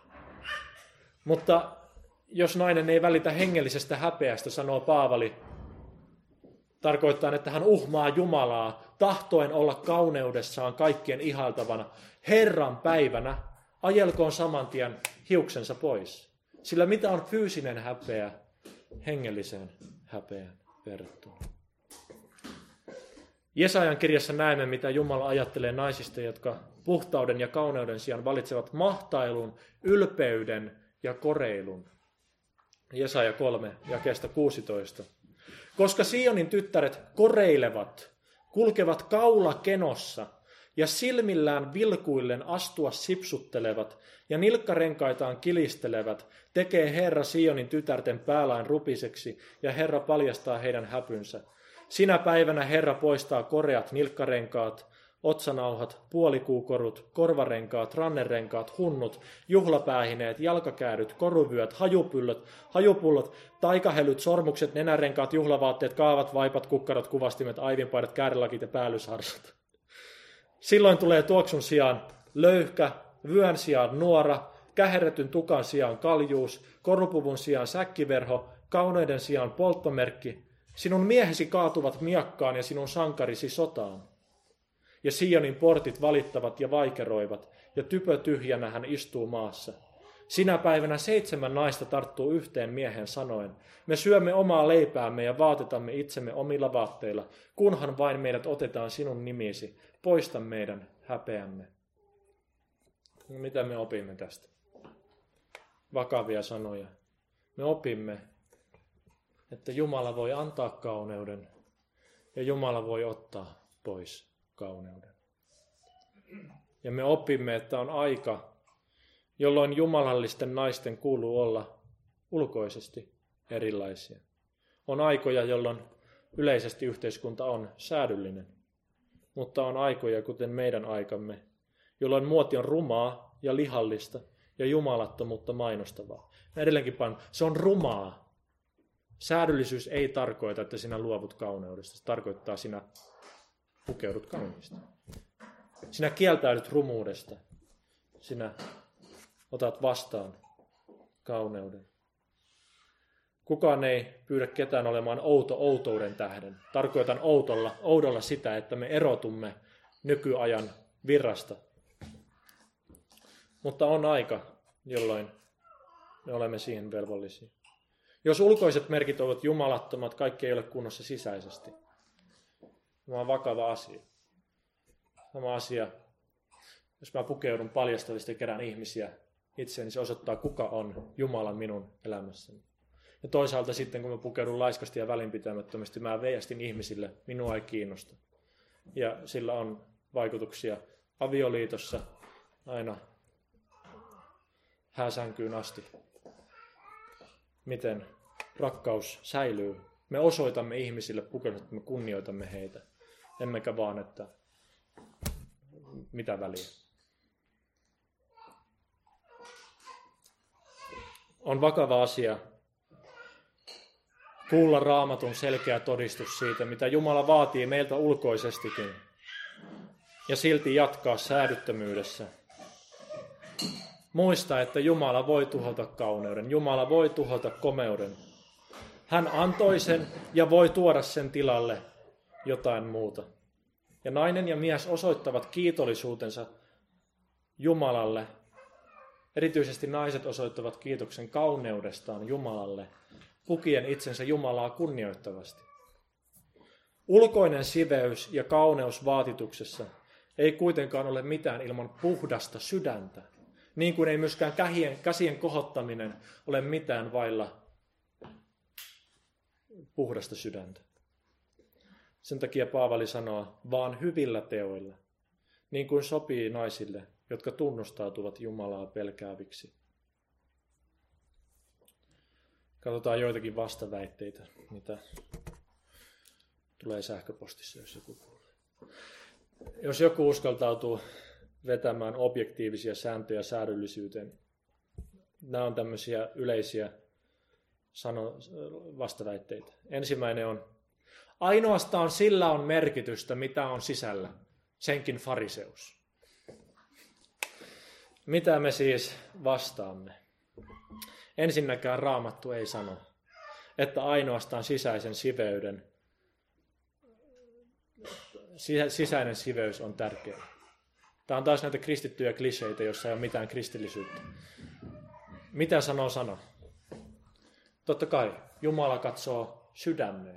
Mutta jos nainen ei välitä hengellisestä häpeästä, sanoo Paavali, tarkoittaa, että hän uhmaa Jumalaa, tahtoen olla kauneudessaan kaikkien ihailtavana, Herran päivänä, ajelkoon saman tien hiuksensa pois. Sillä mitä on fyysinen häpeä hengelliseen häpeään verrattuna? Jesajan kirjassa näemme, mitä Jumala ajattelee naisista, jotka puhtauden ja kauneuden sijaan valitsevat mahtailun, ylpeyden ja koreilun. Jesaja 3, jakeesta 16. Koska Sionin tyttäret koreilevat, kulkevat kaula kenossa ja silmillään vilkuillen astua sipsuttelevat ja nilkkarenkaitaan kilistelevät, tekee Herra Sionin tytärten päälain rupiseksi ja Herra paljastaa heidän häpynsä. Sinä päivänä Herra poistaa koreat nilkkarenkaat, otsanauhat, puolikuukorut, korvarenkaat, rannerenkaat, hunnut, juhlapäähineet, jalkakäädyt, koruvyöt, hajupullot, taikahelyt, sormukset, nenärenkaat, juhlavaatteet, kaavat, vaipat, kukkarot, kuvastimet, aivinpaidat, käärilakit ja päällysharsat. Silloin tulee tuoksun sijaan löyhkä, vyön sijaan nuora, käherretyn tukan sijaan kaljuus, korupuvun sijaan säkkiverho, kauneuden sijaan polttomerkki. Sinun miehesi kaatuvat miakkaan ja sinun sankarisi sotaan. Ja Sionin portit valittavat ja vaikeroivat, ja typö tyhjänä hän istuu maassa. Sinä päivänä 7 naista tarttuu yhteen miehen sanoen, me syömme omaa leipäämme ja vaatetamme itsemme omilla vaatteilla, kunhan vain meidät otetaan sinun nimisi, poista meidän häpeämme. Mitä me opimme tästä? Vakavia sanoja. Me opimme, että Jumala voi antaa kauneuden ja Jumala voi ottaa pois kauneuden. Ja me opimme, että on aika, jolloin jumalallisten naisten kuuluu olla ulkoisesti erilaisia. On aikoja, jolloin yleisesti yhteiskunta on säädyllinen, mutta on aikoja, kuten meidän aikamme, jolloin muoti on rumaa ja lihallista ja jumalattomuutta mainostavaa. Ja edelleenkin se on rumaa. Säädyllisyys ei tarkoita, että sinä luovut kauneudesta. Se tarkoittaa, että sinä pukeudut kauniista. Sinä kieltäydyt rumuudesta. Sinä otat vastaan kauneuden. Kukaan ei pyydä ketään olemaan outo outouden tähden. Tarkoitan oudolla sitä, että me erotumme nykyajan virrasta. Mutta on aika, jolloin me olemme siihen velvollisia. Jos ulkoiset merkit ovat jumalattomat, kaikki ei ole kunnossa sisäisesti. Tämä on vakava asia. Sama asia, jos mä pukeudun paljastavasti ja kerään ihmisiä itseäni, niin se osoittaa, kuka on Jumala minun elämässäni. Ja toisaalta sitten, kun mä pukeudun laiskasti ja välinpitämättömästi, mä veijastin ihmisille, minua ei kiinnosta. Ja sillä on vaikutuksia avioliitossa aina hääsänkyyn asti. Miten rakkaus säilyy. Me osoitamme ihmisille pukeudun, että me kunnioitamme heitä. Emmekä vaan, että mitä väliä. On vakava asia kuulla Raamatun selkeä todistus siitä, mitä Jumala vaatii meiltä ulkoisestikin, ja silti jatkaa säädyttömyydessä. Muista, että Jumala voi tuhota kauneuden, Jumala voi tuhota komeuden. Hän antoi sen ja voi tuoda sen tilalle jotain muuta. Ja nainen ja mies osoittavat kiitollisuutensa Jumalalle. Erityisesti naiset osoittavat kiitoksen kauneudestaan Jumalalle, pukien itsensä Jumalaa kunnioittavasti. Ulkoinen siveys ja kauneus vaatituksessa ei kuitenkaan ole mitään ilman puhdasta sydäntä, niin kuin ei myöskään käsien kohottaminen ole mitään vailla puhdasta sydäntä. Sen takia Paavali sanoo, vaan hyvillä teoilla, niin kuin sopii naisille, jotka tunnustautuvat Jumalaa pelkääviksi. Katsotaan joitakin vastaväitteitä, mitä tulee sähköpostissa, jos joku kuulee. Jos joku uskaltautuu vetämään objektiivisia sääntöjä säädöllisyyteen, nämä on tämmöisiä yleisiä vastaväitteitä. Ensimmäinen on, ainoastaan sillä on merkitystä, mitä on sisällä, senkin fariseus. Mitä me siis vastaamme? Ensinnäkään Raamattu ei sano, että ainoastaan sisäinen siveys on tärkeä. Tämä on taas näitä kristittyjä kliseitä, joissa ei ole mitään kristillisyyttä. Mitä sanoo sana? Totta kai Jumala katsoo sydämeen.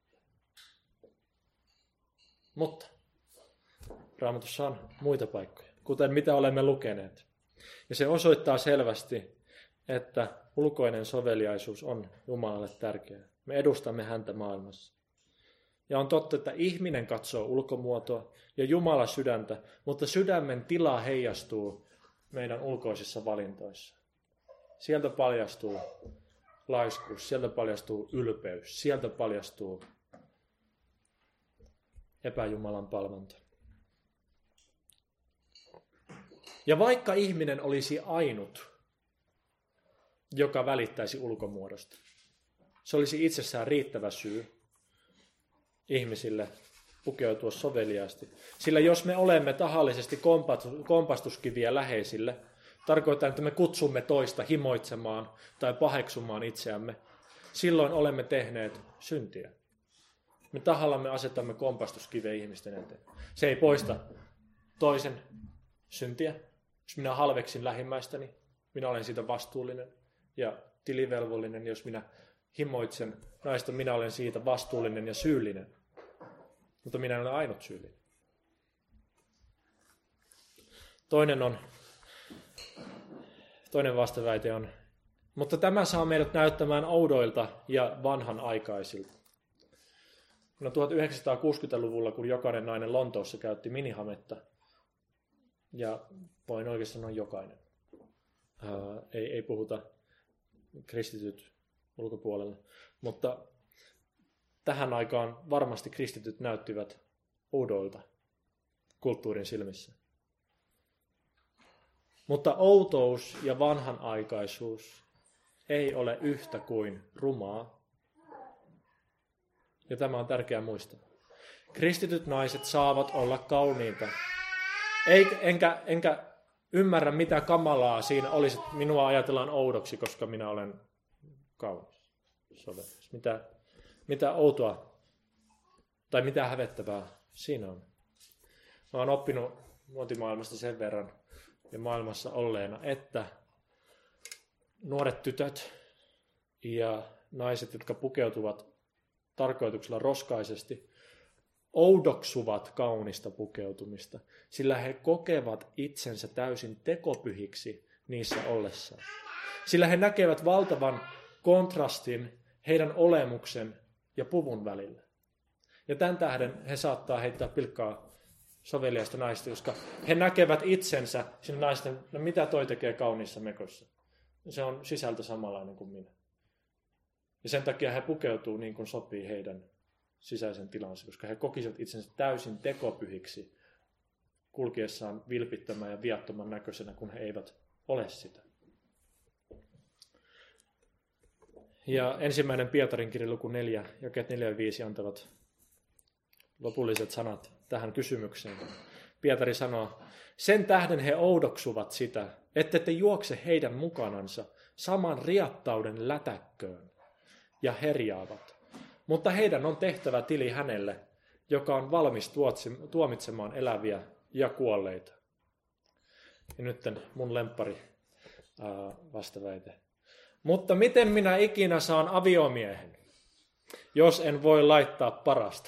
Mutta Raamatussa on muita paikkoja, kuten mitä olemme lukeneet. Ja se osoittaa selvästi, että ulkoinen soveliaisuus on Jumalalle tärkeää. Me edustamme häntä maailmassa. Ja on totta, että ihminen katsoo ulkomuotoa ja Jumala sydäntä, mutta sydämen tila heijastuu meidän ulkoisissa valintoissa. Sieltä paljastuu laiskuus, sieltä paljastuu ylpeys, sieltä paljastuu epäjumalan palvonta. Ja vaikka ihminen olisi ainut, joka välittäisi ulkomuodosta, se olisi itsessään riittävä syy ihmisille pukeutua soveliaasti. Sillä jos me olemme tahallisesti kompastuskiviä läheisille, tarkoittaa, että me kutsumme toista himoitsemaan tai paheksumaan itseämme, silloin olemme tehneet syntiä. Me tahallamme asetamme kompastuskiveä ihmisten eteen. Se ei poista toisen syntiä. Jos minä halveksin lähimmäistäni, minä olen siitä vastuullinen ja tilivelvollinen. Jos minä himoitsen naista, minä olen siitä vastuullinen ja syyllinen. Mutta minä en ole ainut syyllinen. Toinen vastaväite on, mutta tämä saa meidät näyttämään oudoilta ja vanhanaikaisilta. No 1960-luvulla, kun jokainen nainen Lontoossa käytti minihametta, ja voin oikein sanoa jokainen, ei puhuta kristityt ulkopuolella, mutta tähän aikaan varmasti kristityt näyttivät oudoilta kulttuurin silmissä. Mutta outous ja vanhanaikaisuus ei ole yhtä kuin rumaa. Ja tämä on tärkeää muistaa. Kristityt naiset saavat olla kauniita. Enkä ymmärrä, mitä kamalaa siinä olisi, että minua ajatellaan oudoksi, koska minä olen kaunis. sovelias. Mitä outoa tai mitä hävettävää siinä on? Mä oon oppinut muotimaailmasta sen verran ja maailmassa olleena, että nuoret tytöt ja naiset, jotka pukeutuvat tarkoituksella roskaisesti, oudoksuvat kaunista pukeutumista, sillä he kokevat itsensä täysin tekopyhiksi niissä ollessaan. Sillä he näkevät valtavan kontrastin heidän olemuksen ja puvun välillä. Ja tämän tähden he saattaa heittää pilkkaa soveliaista naista, koska he näkevät itsensä sinne naisten, no mitä toi tekee kauniissa mekossa. Se on sisältö samanlainen kuin minä. Ja sen takia he pukeutuu niin kuin sopii heidän sisäisen tilansa, koska he kokisivat itsensä täysin tekopyhiksi kulkiessaan vilpittömän ja viattoman näköisenä, kun he eivät ole sitä. Ja ensimmäinen Pietarin kirja luku 4, jakeet 4 ja 5 antavat lopulliset sanat tähän kysymykseen. Pietari sanoo, sen tähden he oudoksuvat sitä, ette te juokse heidän mukanansa saman riattauden lätäkköön ja herjaavat. Mutta heidän on tehtävä tili hänelle, joka on valmis tuomitsemaan eläviä ja kuolleita. Ja nyt mun lemppari vastaväite. Mutta miten minä ikinä saan aviomiehen, jos en voi laittaa parasta?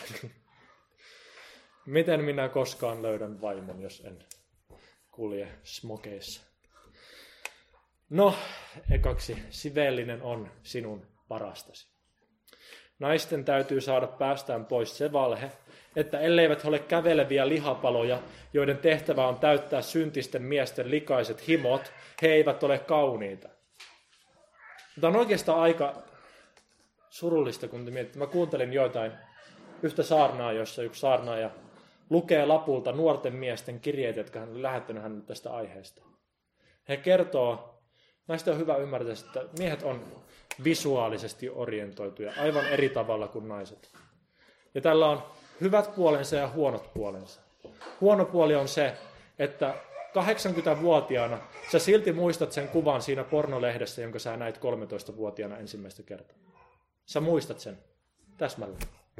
Miten minä koskaan löydän vaimon, jos en kulje smokeissa? No, ekaksi, sivellinen on sinun parastasi. Naisten täytyy saada päästään pois se valhe, että elleivät he ole käveleviä lihapaloja, joiden tehtävä on täyttää syntisten miesten likaiset himot, he eivät ole kauniita. Tämä on oikeastaan aika surullista, kun mietit. Mä kuuntelin joitain yhtä saarnaa, jossa yksi saarnaaja lukee lapulta nuorten miesten kirjeitä, jotka hän on lähettänyt hänelle tästä aiheesta. He kertoo, näistä on hyvä ymmärtää, että miehet on visuaalisesti orientoituja aivan eri tavalla kuin naiset. Ja tällä on hyvät puolensa ja huonot puolensa. Huono puoli on se, että 80-vuotiaana sä silti muistat sen kuvan siinä pornolehdessä, jonka sä näit 13-vuotiaana ensimmäistä kertaa. Sä muistat sen täsmälleen.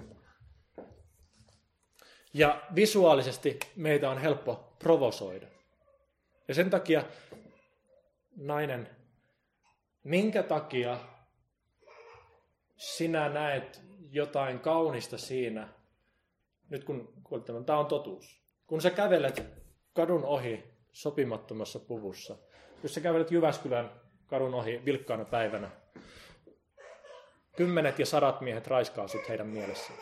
Ja visuaalisesti meitä on helppo provosoida. Ja sen takia, nainen, minkä takia sinä näet jotain kaunista siinä, nyt kun tämä on totuus. Kun sä kävelet kadun ohi sopimattomassa puvussa, jos sä kävelet Jyväskylän kadun ohi vilkkaana päivänä, 10 ja 100 miehet raiskaa sut heidän mielessään.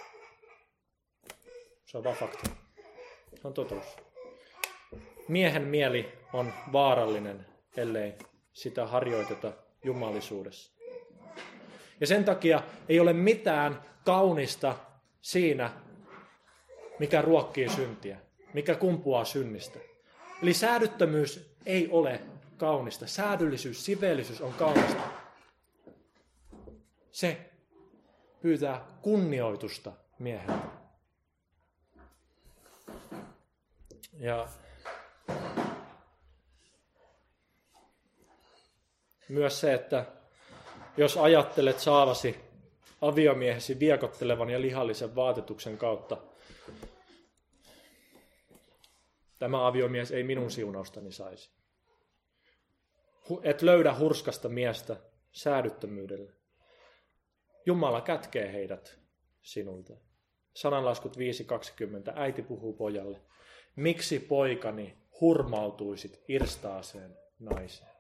Se on vaan fakta. Se on totuus. Miehen mieli on vaarallinen, ellei sitä harjoiteta jumalisuudessa. Ja sen takia ei ole mitään kaunista siinä, mikä ruokkii syntiä, mikä kumpuaa synnistä. Eli säädyttömyys ei ole kaunista. Säädyllisyys, siveellisyys on kaunista. Se pyytää kunnioitusta mieheltä. Ja myös se, että jos ajattelet saavasi aviomiehesi viekottelevan ja lihallisen vaatetuksen kautta, tämä aviomies ei minun siunaustani saisi. Et löydä hurskasta miestä säädyttömyydellä. Jumala kätkee heidät sinulta. Sananlaskut 5.20. Äiti puhuu pojalle. Miksi poikani hurmautuisit irstaaseen naiseen?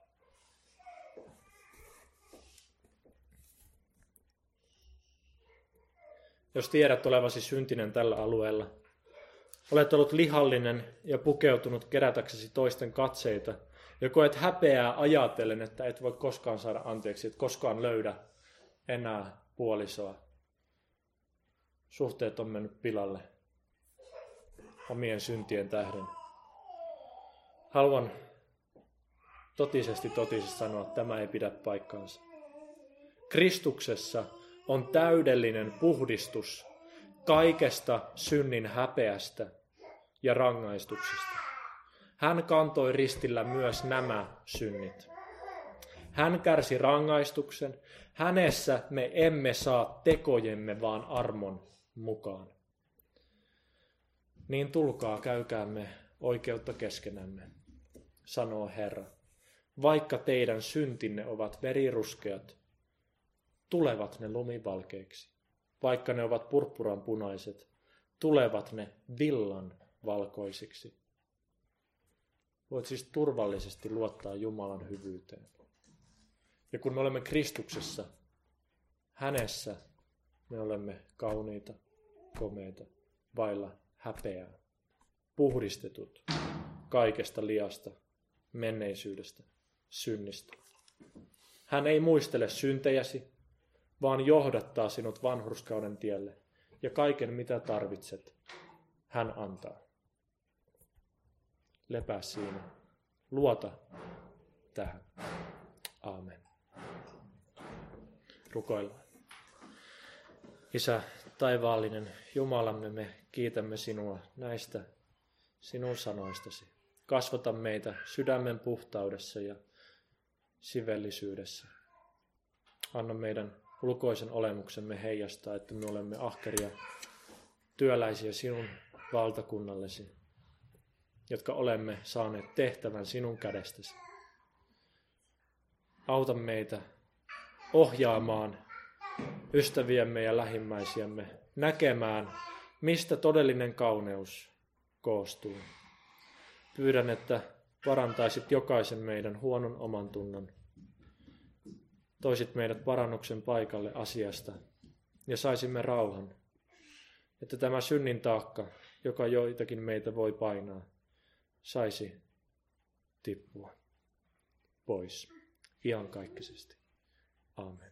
Jos tiedät olevasi syntinen tällä alueella, olet ollut lihallinen ja pukeutunut kerätäksesi toisten katseita, ja koet häpeää ajatellen, että et voi koskaan saada anteeksi, et koskaan löydä enää puolisoa. Suhteet on mennyt pilalle omien syntien tähden. Haluan totisesti sanoa, että tämä ei pidä paikkaansa. Kristuksessa on täydellinen puhdistus kaikesta synnin häpeästä ja rangaistuksesta. Hän kantoi ristillä myös nämä synnit. Hän kärsi rangaistuksen. Hänessä me emme saa tekojemme, vaan armon mukaan. Niin tulkaa, käykäämme oikeutta keskenämme, sanoo Herra. Vaikka teidän syntinne ovat veriruskeat, tulevat ne lumivalkeiksi. Vaikka ne ovat purppuran punaiset, tulevat ne villan valkoisiksi. Voit siis turvallisesti luottaa Jumalan hyvyyteen. Ja kun me olemme Kristuksessa, hänessä me olemme kauniita, komeita, vailla häpeää, puhdistetut kaikesta liasta, menneisyydestä, synnistä. Hän ei muistele syntejäsi, vaan johdattaa sinut vanhurskauden tielle, ja kaiken mitä tarvitset, hän antaa. Lepää siinä. Luota tähän. Aamen. Rukoillaan. Isä taivaallinen Jumalamme, me kiitämme sinua näistä sinun sanoistasi. Kasvata meitä sydämen puhtaudessa ja sivellisyydessä. Anna meidän ulkoisen olemuksemme heijastaa, että me olemme ahkeria työläisiä sinun valtakunnallesi, jotka olemme saaneet tehtävän sinun kädestäsi. Auta meitä ohjaamaan ystäviämme ja lähimmäisiämme, näkemään, mistä todellinen kauneus koostuu. Pyydän, että parantaisit jokaisen meidän huonon oman tunnon. Toisit meidät parannuksen paikalle asiasta ja saisimme rauhan, että tämä synnin taakka, joka joitakin meitä voi painaa, saisi tippua pois iankaikkisesti. Aamen.